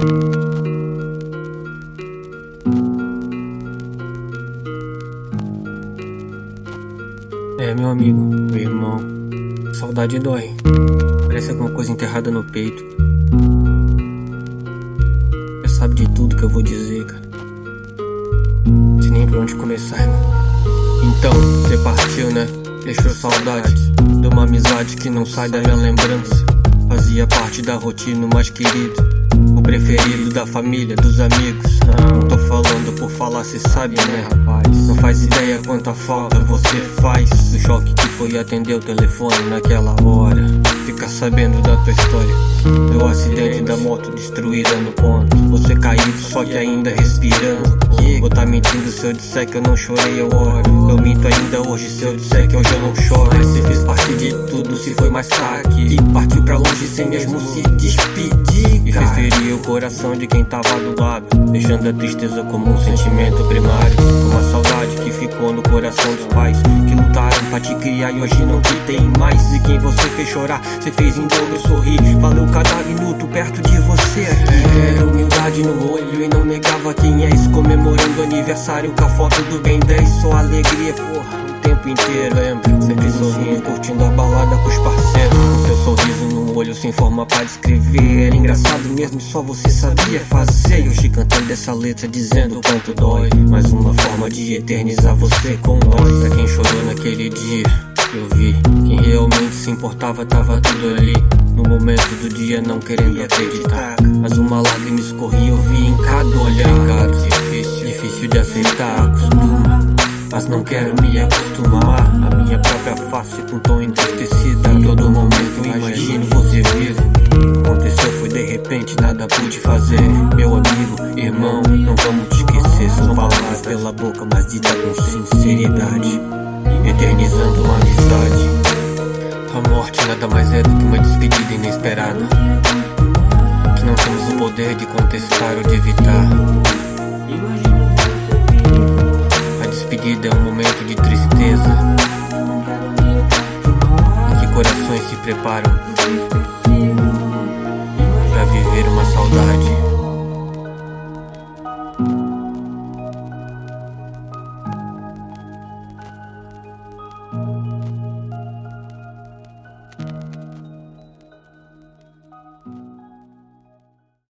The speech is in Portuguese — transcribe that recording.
Meu amigo, meu irmão, saudade dói. Parece alguma coisa enterrada no peito. Já sabe de tudo que eu vou dizer, cara. Não sei nem por onde começar, irmão. Então, você partiu, né? Deixou saudade de uma amizade que não sai da minha lembrança. Fazia parte da rotina, o mais querido, o preferido da família, dos amigos. Não tô falando por falar, cê sabe, né, rapaz? Não faz ideia quanta falta você faz. O choque que foi atender o telefone naquela hora. Ficar sabendo da tua história. Meu acidente da moto destruída no ponto. Você caído, só que ainda respirando. Vou tá mentindo se eu disser que eu não chorei, eu oro. Eu minto ainda hoje se eu disser que hoje eu não choro. Você fez parte de tudo, se foi mais tarde. E partiu pra longe sem mesmo se despedir. E fez ferir o coração de quem tava do lado, deixando a tristeza como um sentimento primário. Uma saudade que ficou no coração dos pais que lutaram pra te criar e hoje não te tem mais. E quem você fez chorar, você fez em dobro sorrir. Valeu cada minuto perto de você aqui. Era humildade no olho e não negava quem és. Comemorando aniversário com a foto do Ben 10. Só alegria, porra, o tempo inteiro, lembra? Sempre sorrindo, curtindo a balada com os parceiros. Com seu sorriso no olho sem forma pra descrever. Era engraçado mesmo e só você sabia fazer. E hoje cantando essa letra dizendo o quanto dói. Mais uma forma de eternizar você com nós. Pra quem chorou naquele dia, eu vi. Quem realmente se importava tava tudo ali. No momento do dia não querendo acreditar, mas uma lágrima escorria, eu vi em cada olhar. Difícil de aceitar, acostuma, mas não quero me acostumar. A minha própria face com tom entristecida. A todo momento eu imagino você vivo. Aconteceu foi de repente, nada pude fazer. Meu amigo, irmão, não vamos te esquecer. São palavras pela boca, mas dita com sinceridade, eternizando uma amizade. A morte nada mais é do que uma despedida inesperada, que não temos o poder de contestar ou de evitar. A despedida é um momento de tristeza, em que corações se preparam